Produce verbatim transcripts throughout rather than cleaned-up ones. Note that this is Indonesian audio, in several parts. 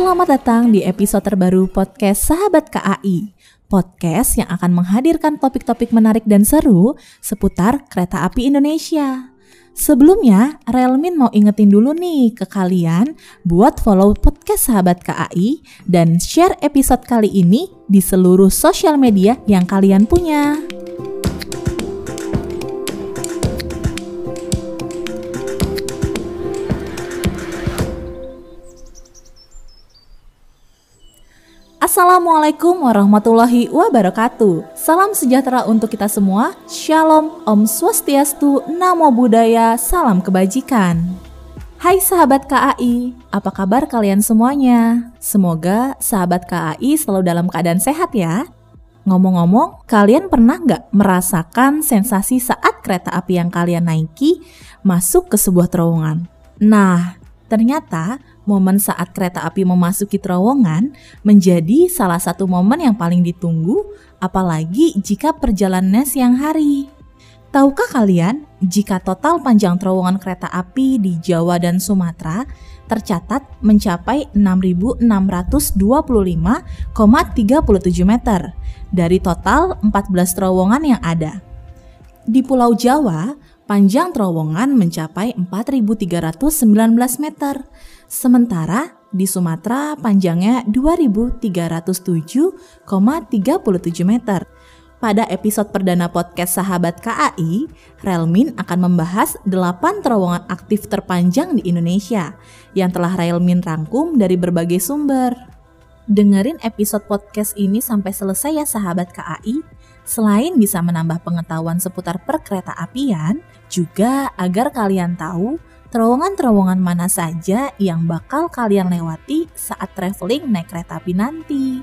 Selamat datang di episode terbaru podcast Sahabat K A I. Podcast yang akan menghadirkan topik-topik menarik dan seru seputar kereta api Indonesia. Sebelumnya, Relmin mau ingetin dulu nih ke kalian buat follow podcast Sahabat K A I dan share episode kali ini di seluruh sosial media yang kalian punya. Assalamualaikum warahmatullahi wabarakatuh. Salam sejahtera untuk kita semua. Shalom, Om Swastiastu, Namo Buddhaya, salam kebajikan. Hai sahabat K A I, apa kabar kalian semuanya? Semoga sahabat K A I selalu dalam keadaan sehat ya. Ngomong-ngomong, kalian pernah nggak merasakan sensasi saat kereta api yang kalian naiki masuk ke sebuah terowongan? Nah, ternyata momen saat kereta api memasuki terowongan menjadi salah satu momen yang paling ditunggu, apalagi jika perjalanannya siang hari. Tahukah kalian jika total panjang terowongan kereta api di Jawa dan Sumatera tercatat mencapai enam ribu enam ratus dua puluh lima koma tiga tujuh meter dari total empat belas terowongan yang ada. Di Pulau Jawa, panjang terowongan mencapai empat ribu tiga ratus sembilan belas meter. Sementara di Sumatera panjangnya dua ribu tiga ratus tujuh koma tiga tujuh meter. Pada episode perdana podcast Sahabat K A I, Relmin akan membahas delapan terowongan aktif terpanjang di Indonesia yang telah Relmin rangkum dari berbagai sumber. Dengerin episode podcast ini sampai selesai ya Sahabat K A I. Selain bisa menambah pengetahuan seputar perkereta-apian, juga agar kalian tahu terowongan-terowongan mana saja yang bakal kalian lewati saat traveling naik kereta api nanti.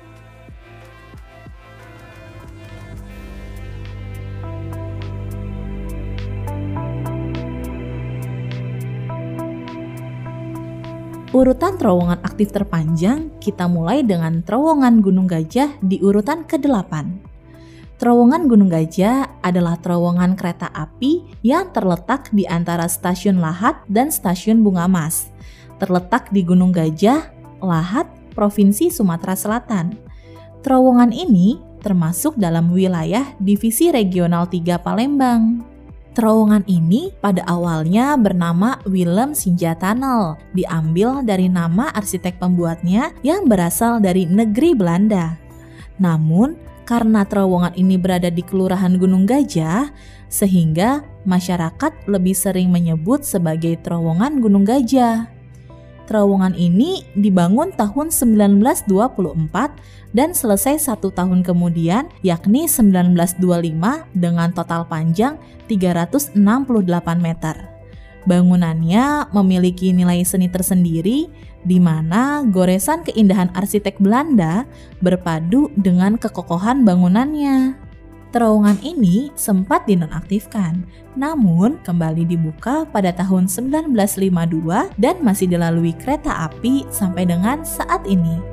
Urutan terowongan aktif terpanjang, kita mulai dengan terowongan Gunung Gajah di urutan kedelapan. Terowongan Gunung Gajah adalah terowongan kereta api yang terletak di antara Stasiun Lahat dan Stasiun Bungamas. Terletak di Gunung Gajah, Lahat, Provinsi Sumatera Selatan. Terowongan ini termasuk dalam wilayah Divisi Regional tiga Palembang. Terowongan ini pada awalnya bernama Willem Sinja Tunnel, diambil dari nama arsitek pembuatnya yang berasal dari negeri Belanda. Namun, karena terowongan ini berada di Kelurahan Gunung Gajah, sehingga masyarakat lebih sering menyebut sebagai Terowongan Gunung Gajah. Terowongan ini dibangun tahun sembilan belas dua puluh empat dan selesai satu tahun kemudian, yakni sembilan belas dua puluh lima dengan total panjang tiga ratus enam puluh delapan meter. Bangunannya memiliki nilai seni tersendiri, di mana goresan keindahan arsitek Belanda berpadu dengan kekokohan bangunannya. Terowongan ini sempat dinonaktifkan, namun kembali dibuka pada tahun sembilan belas lima puluh dua dan masih dilalui kereta api sampai dengan saat ini.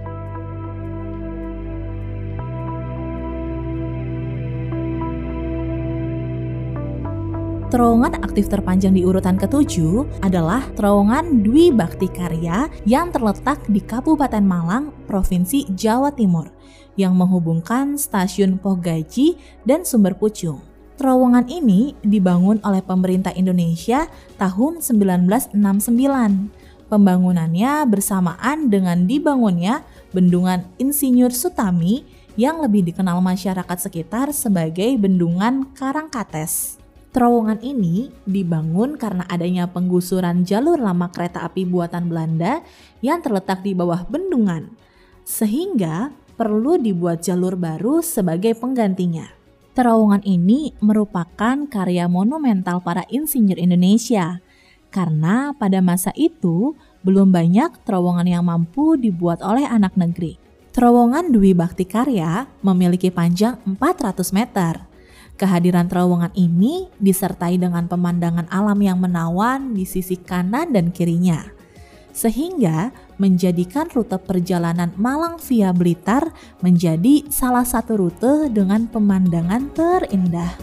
Terowongan aktif terpanjang di urutan ketujuh adalah Terowongan Dwi Bakti Karya yang terletak di Kabupaten Malang, Provinsi Jawa Timur, yang menghubungkan Stasiun Pohgaji dan Sumber Pucung. Terowongan ini dibangun oleh pemerintah Indonesia tahun sembilan belas enam puluh sembilan. Pembangunannya bersamaan dengan dibangunnya Bendungan Insinyur Sutami yang lebih dikenal masyarakat sekitar sebagai Bendungan Karangkates. Terowongan ini dibangun karena adanya penggusuran jalur lama kereta api buatan Belanda yang terletak di bawah bendungan, sehingga perlu dibuat jalur baru sebagai penggantinya. Terowongan ini merupakan karya monumental para insinyur Indonesia, karena pada masa itu belum banyak terowongan yang mampu dibuat oleh anak negeri. Terowongan Dwi Bakti Karya memiliki panjang empat ratus meter. Kehadiran terowongan ini disertai dengan pemandangan alam yang menawan di sisi kanan dan kirinya, sehingga menjadikan rute perjalanan Malang via Blitar menjadi salah satu rute dengan pemandangan terindah.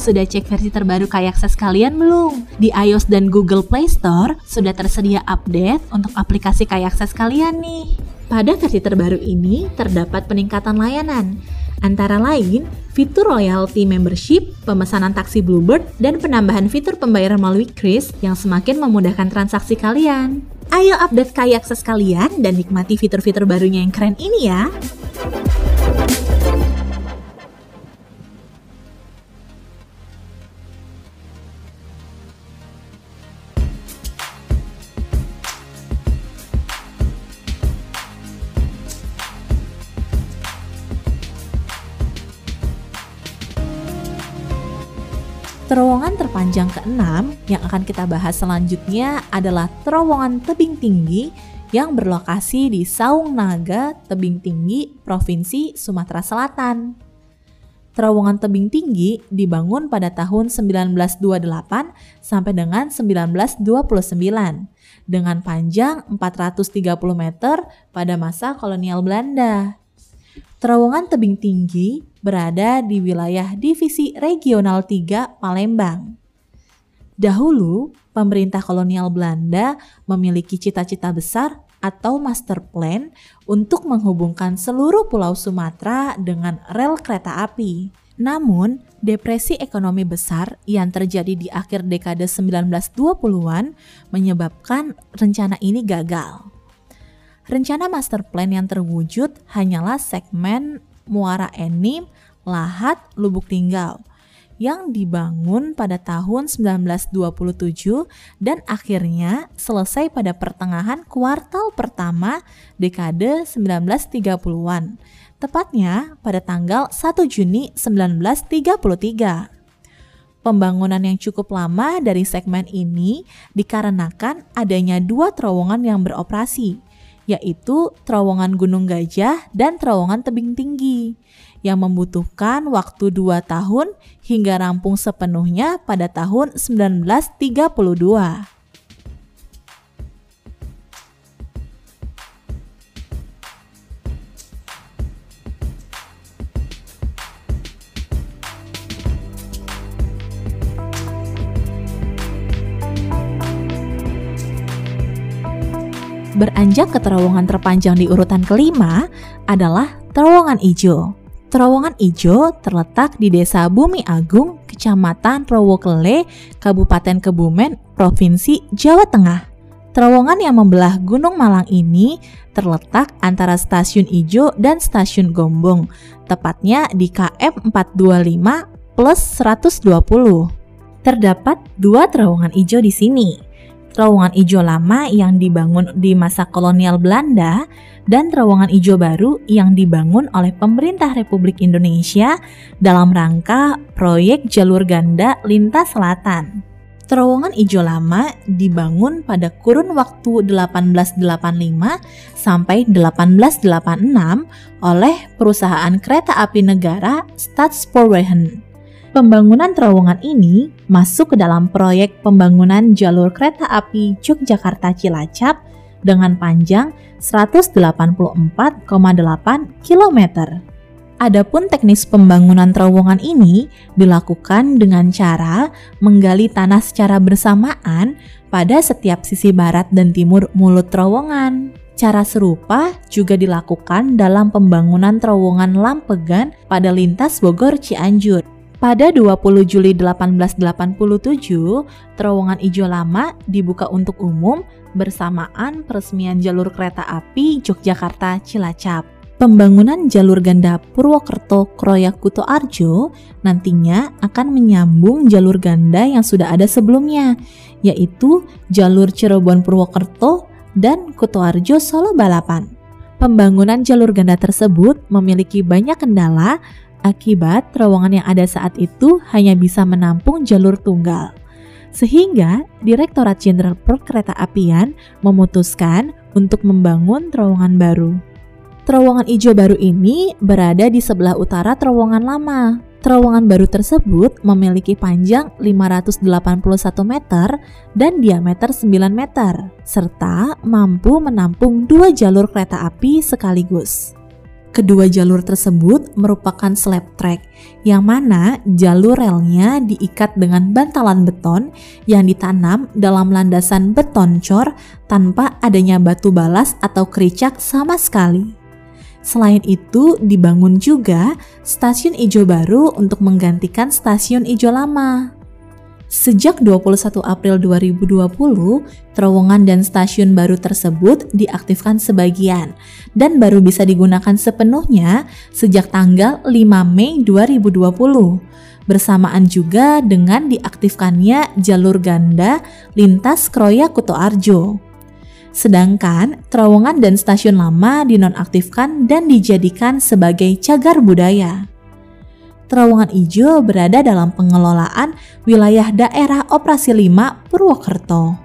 Sudah cek versi terbaru KAI-Akses kalian belum? Di iOS dan Google Play Store sudah tersedia update untuk aplikasi KAI-Akses kalian nih. Pada versi terbaru ini terdapat peningkatan layanan, antara lain fitur loyalty membership, pemesanan taksi Bluebird, dan penambahan fitur pembayaran melalui kris yang semakin memudahkan transaksi kalian. Ayo update KAI-Akses kalian dan nikmati fitur-fitur barunya yang keren ini ya! Terowongan terpanjang keenam yang akan kita bahas selanjutnya adalah terowongan tebing tinggi yang berlokasi di Saung Naga, Tebing Tinggi, Provinsi Sumatera Selatan. Terowongan tebing tinggi dibangun pada tahun sembilan belas dua puluh delapan sampai dengan sembilan belas dua puluh sembilan dengan panjang empat ratus tiga puluh meter pada masa kolonial Belanda. Terowongan tebing tinggi berada di wilayah Divisi Regional tiga Palembang. Dahulu, pemerintah kolonial Belanda memiliki cita-cita besar atau master plan untuk menghubungkan seluruh pulau Sumatera dengan rel kereta api. Namun, depresi ekonomi besar yang terjadi di akhir dekade sembilan belas dua puluhan menyebabkan rencana ini gagal. Rencana master plan yang terwujud hanyalah segmen Muara Enim, Lahat, Lubuk Linggau yang dibangun pada tahun sembilan belas dua puluh tujuh dan akhirnya selesai pada pertengahan kuartal pertama dekade sembilan belas tiga puluhan, tepatnya pada tanggal satu Juni sembilan belas tiga puluh tiga. Pembangunan yang cukup lama dari segmen ini dikarenakan adanya dua terowongan yang beroperasi, yaitu terowongan Gunung Gajah dan terowongan Tebing Tinggi, yang membutuhkan waktu dua tahun hingga rampung sepenuhnya pada tahun sembilan belas tiga puluh dua. Beranjak ke terowongan terpanjang di urutan kelima adalah Terowongan Ijo. Terowongan Ijo terletak di Desa Bumi Agung, Kecamatan Rowokele, Kabupaten Kebumen, Provinsi Jawa Tengah. Terowongan yang membelah Gunung Malang ini terletak antara Stasiun Ijo dan Stasiun Gombong, tepatnya di K M empat dua lima plus seratus dua puluh. Terdapat dua terowongan ijo di sini. Terowongan ijo lama yang dibangun di masa kolonial Belanda dan terowongan ijo baru yang dibangun oleh pemerintah Republik Indonesia dalam rangka proyek jalur ganda lintas selatan. Terowongan ijo lama dibangun pada kurun waktu delapan belas delapan puluh lima sampai delapan belas delapan puluh enam oleh perusahaan kereta api negara Staatspoorwegen. Pembangunan terowongan ini masuk ke dalam proyek pembangunan jalur kereta api Yogyakarta Cilacap dengan panjang seratus delapan puluh empat koma delapan kilometer. Adapun teknis pembangunan terowongan ini dilakukan dengan cara menggali tanah secara bersamaan pada setiap sisi barat dan timur mulut terowongan. Cara serupa juga dilakukan dalam pembangunan terowongan Lampegan pada lintas Bogor Cianjur. Pada dua puluh Juli delapan belas delapan puluh tujuh, terowongan ijo lama dibuka untuk umum bersamaan peresmian jalur kereta api Yogyakarta Cilacap. Pembangunan jalur ganda Purwokerto Kroyak Kutoarjo nantinya akan menyambung jalur ganda yang sudah ada sebelumnya, yaitu jalur Cirebon Purwokerto dan Kutoarjo Solo Balapan. Pembangunan jalur ganda tersebut memiliki banyak kendala akibat terowongan yang ada saat itu hanya bisa menampung jalur tunggal. Sehingga Direktorat Jenderal Perkeretaapian memutuskan untuk membangun terowongan baru. Terowongan ijo baru ini berada di sebelah utara terowongan lama. Terowongan baru tersebut memiliki panjang lima ratus delapan puluh satu meter dan diameter sembilan meter, serta mampu menampung dua jalur kereta api sekaligus. Kedua jalur tersebut merupakan slab track, yang mana jalur relnya diikat dengan bantalan beton yang ditanam dalam landasan beton cor tanpa adanya batu balas atau kericak sama sekali. Selain itu, dibangun juga stasiun ijo baru untuk menggantikan stasiun ijo lama. Sejak dua puluh satu April dua ribu dua puluh, terowongan dan stasiun baru tersebut diaktifkan sebagian dan baru bisa digunakan sepenuhnya sejak tanggal lima Mei dua ribu dua puluh. Bersamaan juga dengan diaktifkannya jalur ganda lintas Kroya Kutoarjo. Sedangkan terowongan dan stasiun lama dinonaktifkan dan dijadikan sebagai cagar budaya. Terowongan ijo berada dalam pengelolaan wilayah daerah operasi lima Purwokerto.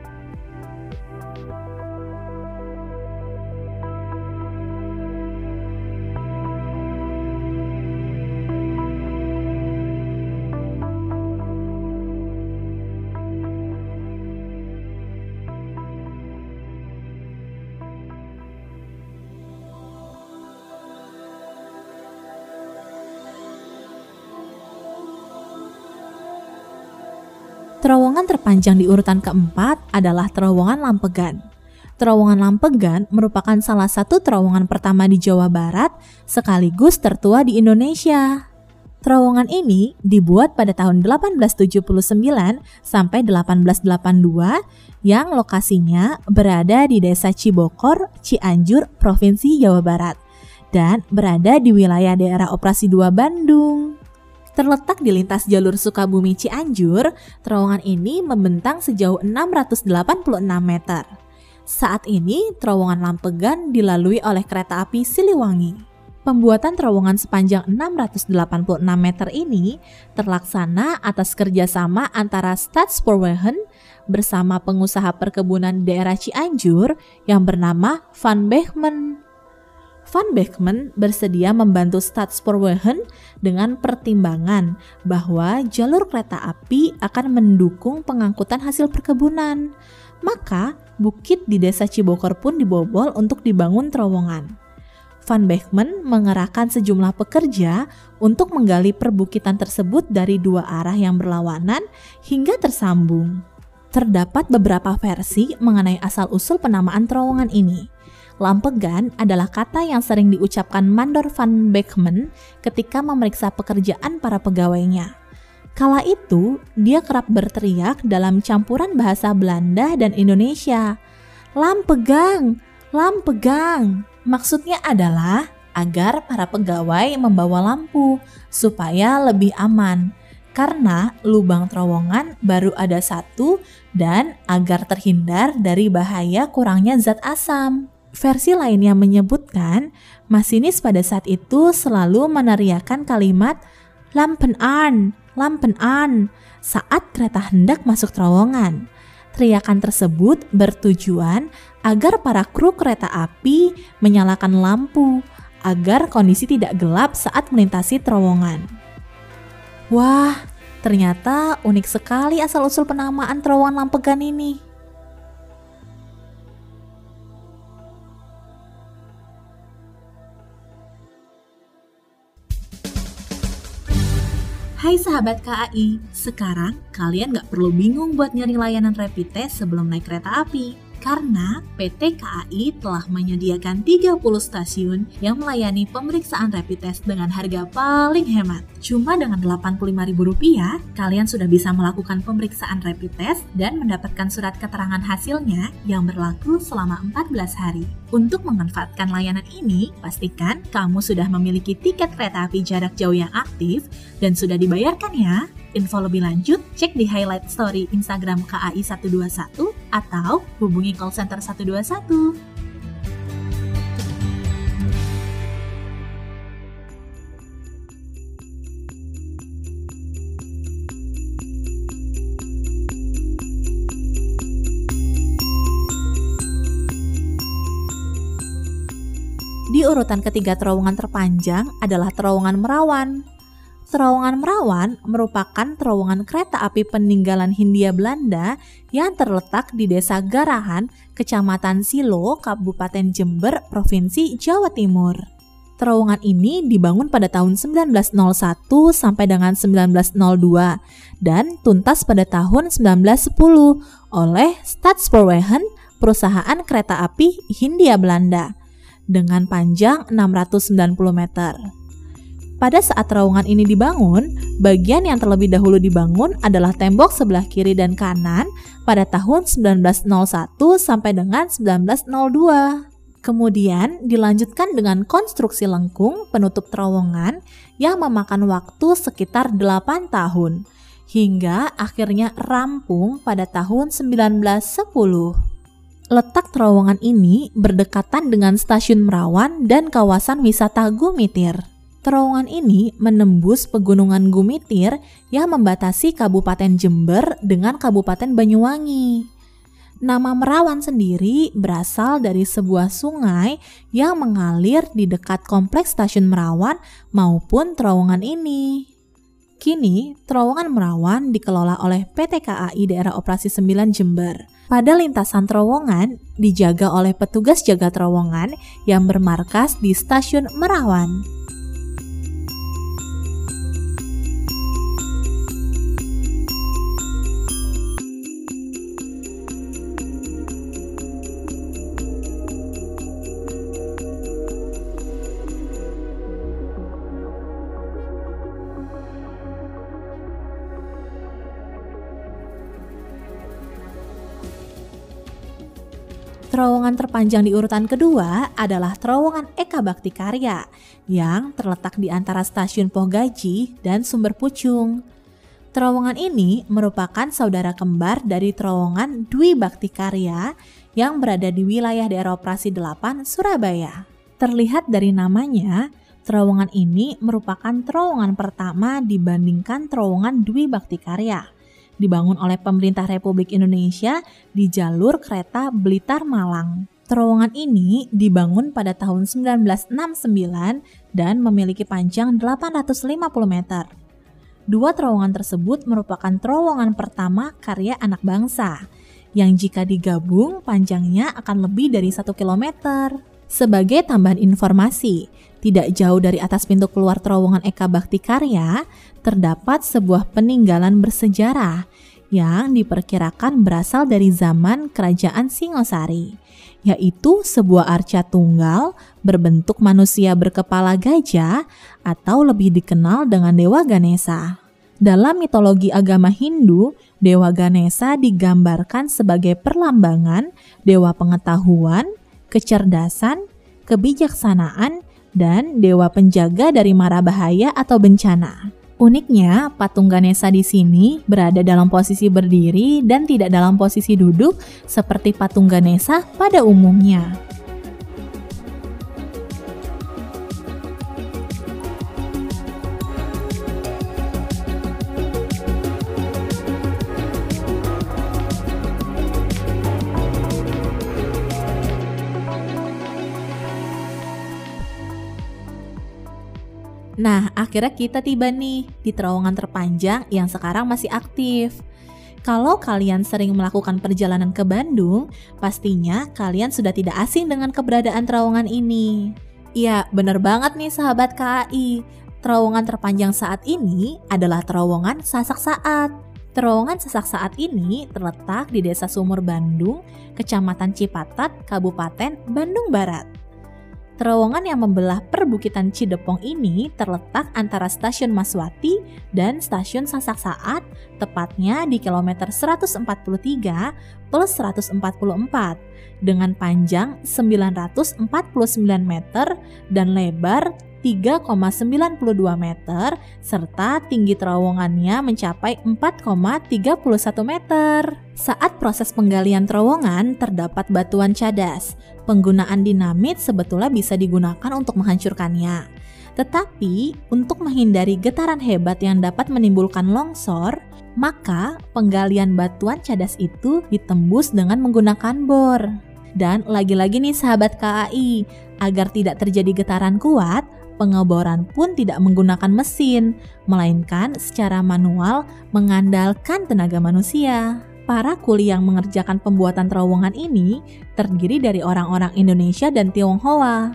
Terowongan terpanjang di urutan keempat adalah terowongan Lampegan. Terowongan Lampegan merupakan salah satu terowongan pertama di Jawa Barat sekaligus tertua di Indonesia. Terowongan ini dibuat pada tahun delapan belas tujuh puluh sembilan sampai delapan belas delapan puluh dua yang lokasinya berada di Desa Cibokor, Cianjur, Provinsi Jawa Barat dan berada di wilayah daerah operasi dua Bandung. Terletak di lintas jalur Sukabumi Cianjur, terowongan ini membentang sejauh enam ratus delapan puluh enam meter. Saat ini, terowongan Lampegan dilalui oleh kereta api Siliwangi. Pembuatan terowongan sepanjang enam ratus delapan puluh enam meter ini terlaksana atas kerjasama antara Staatspoorwegen bersama pengusaha perkebunan daerah Cianjur yang bernama Van Beekman. Van Beekman bersedia membantu Staatspoorwegen dengan pertimbangan bahwa jalur kereta api akan mendukung pengangkutan hasil perkebunan. Maka, bukit di Desa Cibokor pun dibobol untuk dibangun terowongan. Van Beekman mengerahkan sejumlah pekerja untuk menggali perbukitan tersebut dari dua arah yang berlawanan hingga tersambung. Terdapat beberapa versi mengenai asal-usul penamaan terowongan ini. Lampegan adalah kata yang sering diucapkan Mandor Van Beekman ketika memeriksa pekerjaan para pegawainya. Kala itu, dia kerap berteriak dalam campuran bahasa Belanda dan Indonesia. Lampegang, lampegang. Maksudnya adalah agar para pegawai membawa lampu supaya lebih aman. Karena lubang terowongan baru ada satu dan agar terhindar dari bahaya kurangnya zat asam. Versi lainnya menyebutkan, masinis pada saat itu selalu meneriakkan kalimat "Lampen aan, lampen aan" saat kereta hendak masuk terowongan. Teriakan tersebut bertujuan agar para kru kereta api menyalakan lampu agar kondisi tidak gelap saat melintasi terowongan. Wah, ternyata unik sekali asal-usul penamaan terowongan Lampegan ini. Hai sahabat K A I, sekarang kalian gak perlu bingung buat nyari layanan rapid test sebelum naik kereta api. Karena P T K A I telah menyediakan tiga puluh stasiun yang melayani pemeriksaan rapid test dengan harga paling hemat. Cuma dengan delapan puluh lima ribu rupiah, kalian sudah bisa melakukan pemeriksaan rapid test dan mendapatkan surat keterangan hasilnya yang berlaku selama empat belas hari. Untuk memanfaatkan layanan ini, pastikan kamu sudah memiliki tiket kereta api jarak jauh yang aktif dan sudah dibayarkan ya. Info lebih lanjut, cek di highlight story Instagram K A I satu dua satu atau hubungi call center satu dua satu. Di urutan ketiga terowongan terpanjang adalah terowongan Merawan. Terowongan Merawan merupakan terowongan kereta api peninggalan Hindia Belanda yang terletak di Desa Garahan, Kecamatan Silo, Kabupaten Jember, Provinsi Jawa Timur. Terowongan ini dibangun pada tahun sembilan belas nol satu sampai dengan sembilan belas nol dua dan tuntas pada tahun sembilan belas sepuluh oleh Staatspoorwegen, perusahaan kereta api Hindia Belanda, dengan panjang enam ratus sembilan puluh meter. Pada saat terowongan ini dibangun, bagian yang terlebih dahulu dibangun adalah tembok sebelah kiri dan kanan pada tahun sembilan belas nol satu sampai dengan sembilan belas nol dua. Kemudian dilanjutkan dengan konstruksi lengkung penutup terowongan yang memakan waktu sekitar delapan tahun, hingga akhirnya rampung pada tahun sembilan belas sepuluh. Letak terowongan ini berdekatan dengan stasiun Merawan dan kawasan wisata Gumitir. Terowongan ini menembus pegunungan Gumitir yang membatasi Kabupaten Jember dengan Kabupaten Banyuwangi. Nama Merawan sendiri berasal dari sebuah sungai yang mengalir di dekat kompleks stasiun Merawan maupun terowongan ini. Kini, terowongan Merawan dikelola oleh P T K A I Daerah Operasi sembilan Jember. Pada lintasan terowongan dijaga oleh petugas jaga terowongan yang bermarkas di stasiun Merawan. Terowongan terpanjang di urutan kedua adalah terowongan Eka Bakti Karya yang terletak di antara stasiun Pohgaji dan Sumber Pucung. Terowongan ini merupakan saudara kembar dari terowongan Dwi Bakti Karya yang berada di wilayah daerah operasi delapan Surabaya. Terlihat dari namanya, terowongan ini merupakan terowongan pertama dibandingkan terowongan Dwi Bakti Karya, dibangun oleh pemerintah Republik Indonesia di jalur kereta Blitar-Malang. Terowongan ini dibangun pada tahun sembilan belas enam puluh sembilan dan memiliki panjang delapan ratus lima puluh meter. Dua terowongan tersebut merupakan terowongan pertama karya anak bangsa, yang jika digabung panjangnya akan lebih dari satu kilometer. Sebagai tambahan informasi, tidak jauh dari atas pintu keluar terowongan Eka Bakti Karya, terdapat sebuah peninggalan bersejarah yang diperkirakan berasal dari zaman Kerajaan Singosari, yaitu sebuah arca tunggal berbentuk manusia berkepala gajah atau lebih dikenal dengan Dewa Ganesha. Dalam mitologi agama Hindu, Dewa Ganesha digambarkan sebagai perlambangan dewa pengetahuan, kecerdasan, kebijaksanaan, dan dewa penjaga dari mara bahaya atau bencana. Uniknya, patung Ganesha di sini berada dalam posisi berdiri dan tidak dalam posisi duduk seperti patung Ganesha pada umumnya. Nah, akhirnya kita tiba nih di terowongan terpanjang yang sekarang masih aktif. Kalau kalian sering melakukan perjalanan ke Bandung, pastinya kalian sudah tidak asing dengan keberadaan terowongan ini. Ya, bener banget nih sahabat K A I. Terowongan terpanjang saat ini adalah terowongan Sasak Saat. Terowongan Sasak Saat ini terletak di Desa Sumur Bandung, Kecamatan Cipatat, Kabupaten Bandung Barat. Terowongan yang membelah perbukitan Cidepong ini terletak antara stasiun Maswati dan stasiun Sasak Saat, tepatnya di kilometer seratus empat puluh tiga plus seratus empat puluh empat, dengan panjang sembilan ratus empat puluh sembilan meter dan lebar tiga koma sembilan dua meter, serta tinggi terowongannya mencapai empat koma tiga satu meter. Saat proses penggalian terowongan terdapat batuan cadas. Penggunaan dinamit sebetulnya bisa digunakan untuk menghancurkannya. Tetapi untuk menghindari getaran hebat yang dapat menimbulkan longsor, maka penggalian batuan cadas itu ditembus dengan menggunakan bor. Dan lagi-lagi nih sahabat K A I, agar tidak terjadi getaran kuat, pengeboran pun tidak menggunakan mesin, melainkan secara manual mengandalkan tenaga manusia. Para kuli yang mengerjakan pembuatan terowongan ini terdiri dari orang-orang Indonesia dan Tionghoa.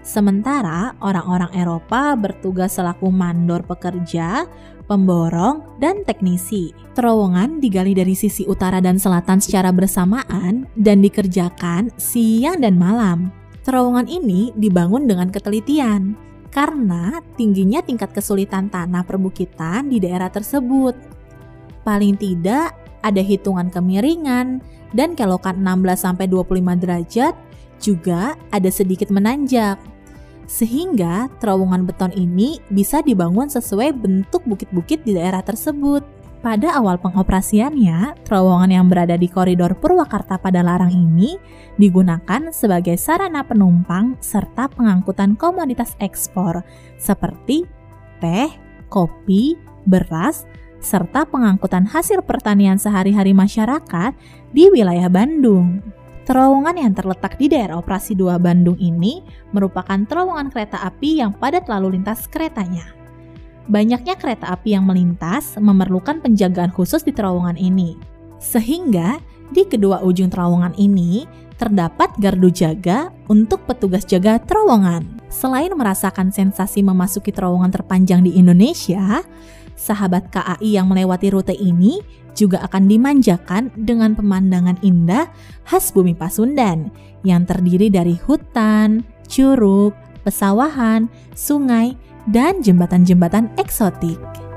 Sementara orang-orang Eropa bertugas selaku mandor pekerja, pemborong, dan teknisi. Terowongan digali dari sisi utara dan selatan secara bersamaan dan dikerjakan siang dan malam. Terowongan ini dibangun dengan ketelitian karena tingginya tingkat kesulitan tanah perbukitan di daerah tersebut. Paling tidak ada hitungan kemiringan dan kelokan enam belas sampai dua puluh lima derajat, juga ada sedikit menanjak. Sehingga terowongan beton ini bisa dibangun sesuai bentuk bukit-bukit di daerah tersebut. Pada awal pengoperasiannya, terowongan yang berada di koridor Purwakarta Padalarang ini digunakan sebagai sarana penumpang serta pengangkutan komoditas ekspor seperti teh, kopi, beras, serta pengangkutan hasil pertanian sehari-hari masyarakat di wilayah Bandung. Terowongan yang terletak di daerah operasi dua Bandung ini merupakan terowongan kereta api yang padat lalu lintas keretanya. Banyaknya kereta api yang melintas memerlukan penjagaan khusus di terowongan ini. Sehingga di kedua ujung terowongan ini terdapat gardu jaga untuk petugas jaga terowongan. Selain merasakan sensasi memasuki terowongan terpanjang di Indonesia, sahabat K A I yang melewati rute ini juga akan dimanjakan dengan pemandangan indah khas bumi Pasundan yang terdiri dari hutan, curug, pesawahan, sungai, dan jembatan-jembatan eksotik.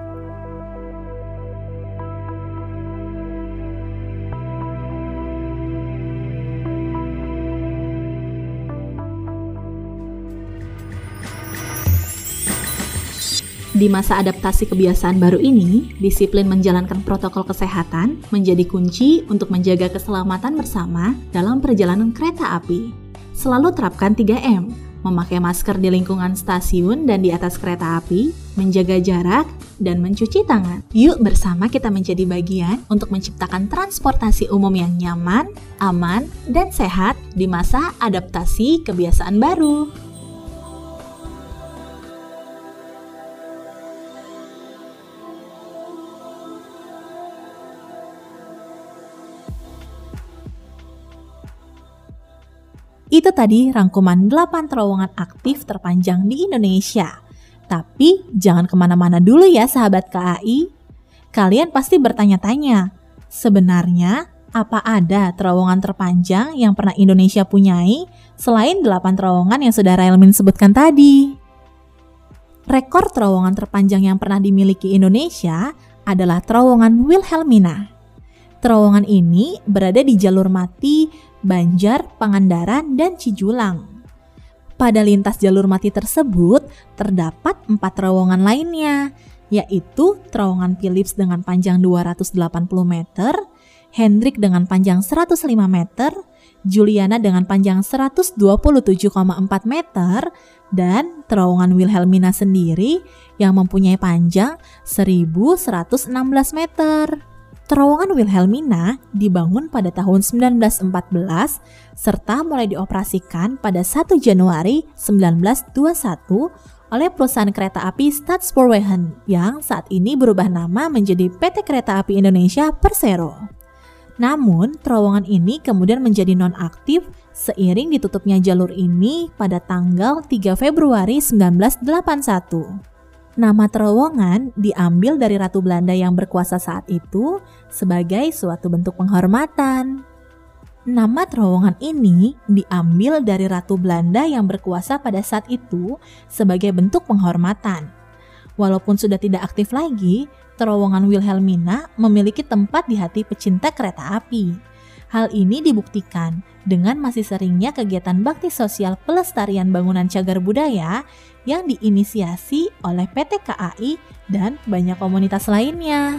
Di masa adaptasi kebiasaan baru ini, disiplin menjalankan protokol kesehatan menjadi kunci untuk menjaga keselamatan bersama dalam perjalanan kereta api. Selalu terapkan tiga M, memakai masker di lingkungan stasiun dan di atas kereta api, menjaga jarak, dan mencuci tangan. Yuk bersama kita menjadi bagian untuk menciptakan transportasi umum yang nyaman, aman, dan sehat di masa adaptasi kebiasaan baru. Itu tadi rangkuman delapan terowongan aktif terpanjang di Indonesia. Tapi jangan kemana-mana dulu ya sahabat K A I. Kalian pasti bertanya-tanya, sebenarnya apa ada terowongan terpanjang yang pernah Indonesia punyai selain delapan terowongan yang sudah Railmin sebutkan tadi? Rekor terowongan terpanjang yang pernah dimiliki Indonesia adalah terowongan Wilhelmina. Terowongan ini berada di jalur mati Banjar, Pangandaran, dan Cijulang. Pada lintas jalur mati tersebut terdapat empat terowongan lainnya, yaitu terowongan Philips dengan panjang dua ratus delapan puluh meter, Hendrik dengan panjang seratus lima meter, Juliana dengan panjang seratus dua puluh tujuh koma empat meter, dan terowongan Wilhelmina sendiri yang mempunyai panjang seribu seratus enam belas meter. Terowongan Wilhelmina dibangun pada tahun sembilan belas empat belas serta mulai dioperasikan pada satu Januari sembilan belas dua puluh satu oleh perusahaan kereta api Stadspoorwegen yang saat ini berubah nama menjadi P T Kereta Api Indonesia Persero. Namun, terowongan ini kemudian menjadi nonaktif seiring ditutupnya jalur ini pada tanggal tiga Februari sembilan belas delapan puluh satu. Nama terowongan diambil dari Ratu Belanda yang berkuasa saat itu sebagai suatu bentuk penghormatan. Nama terowongan ini diambil dari Ratu Belanda yang berkuasa pada saat itu sebagai bentuk penghormatan. Walaupun sudah tidak aktif lagi, terowongan Wilhelmina memiliki tempat di hati pecinta kereta api. Hal ini dibuktikan dengan masih seringnya kegiatan bakti sosial pelestarian bangunan cagar budaya yang diinisiasi oleh P T K A I dan banyak komunitas lainnya.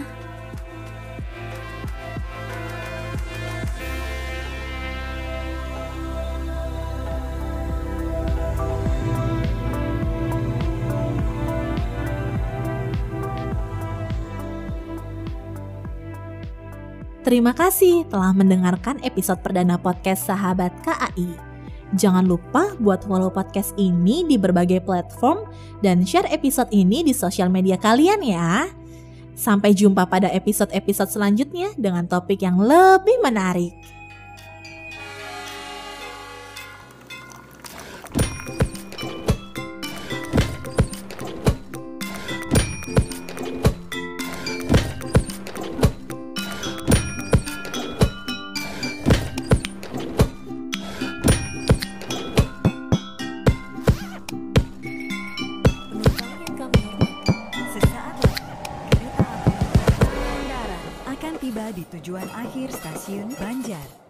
Terima kasih telah mendengarkan episode perdana podcast Sahabat K A I. Jangan lupa buat follow podcast ini di berbagai platform dan share episode ini di sosial media kalian ya. Sampai jumpa pada episode-episode selanjutnya dengan topik yang lebih menarik. tiba di tujuan akhir stasiun Banjar.